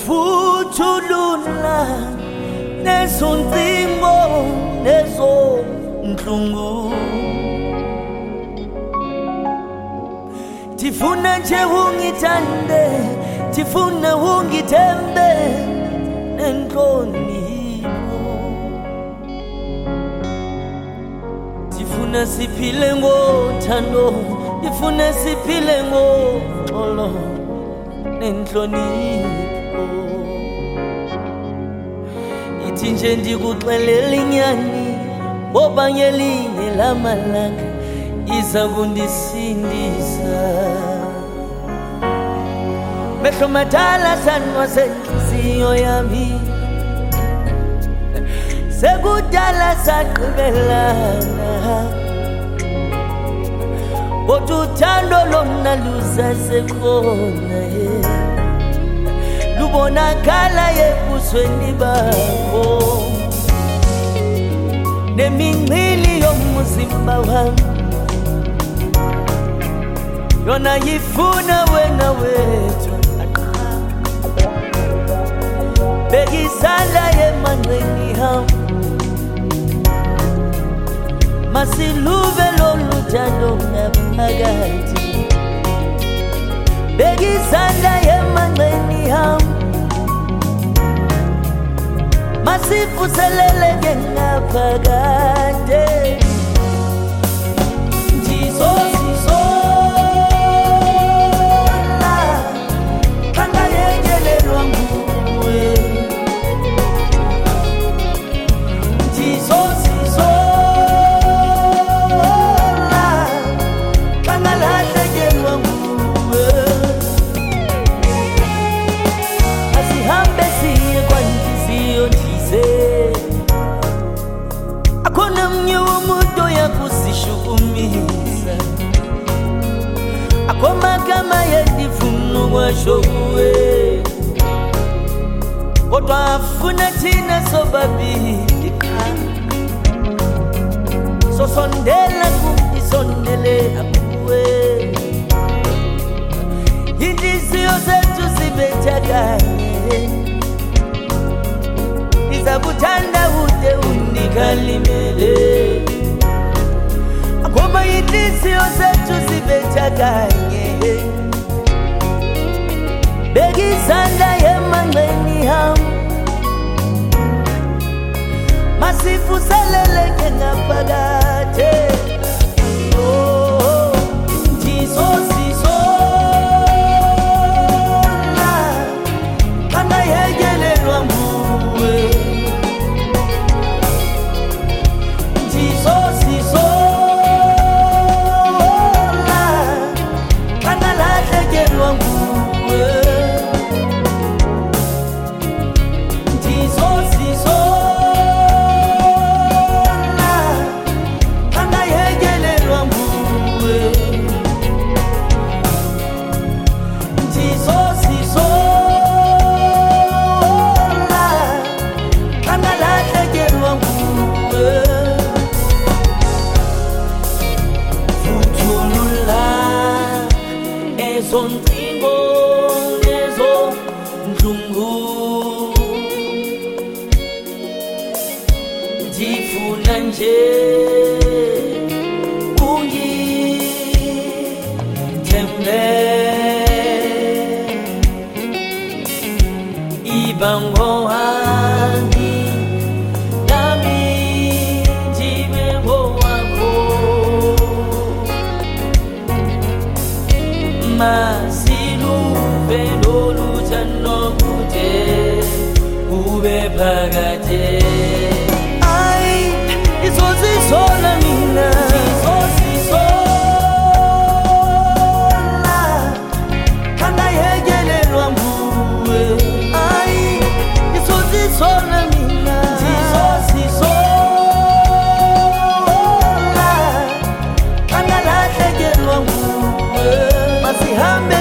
vuthulula nesonzimbo nesonhlungu tifuna nje ungithande tifuna ungithembe nenhlonipho tifuna siphile ngothando tifuna siphile ngoxolo nenhlonipho ithi nje ndikuxelela inyani ngoba ngelinye lamalanga iza kundisindisa mehlo madala sanwa senhliziyo yami sekudala saqibelana kodwa uthando lona lusasekhona lubonakala ebusweni bakho nemincili yomzimba wami yona yifuna wena wethu bekisala emanqeni hami masiluve loluthando ngaphakathi bekisala emanqeni hami masifuseleleke ngaphakathi akomagama yendifuna washokuwe kodwa afuna thina sobabili sosondela kumdisondele akuwe inhliziyo zethu zibethakanye izakuthanda ude unikalimele akoma inhliziyo zethu zibethakanye bekisanda emanqeni hami masifuseleleke ngaphakathi sontingo nezo ndlungu ndifuna nje ungithembe ibango wami nami ndibe ngowakho masiluve loluthando kude kube phakade ay izozisola mina izozisola kangayekelelwa nguwe ay izozisola mina izozisola kangalahlekelwa nguwe masihambe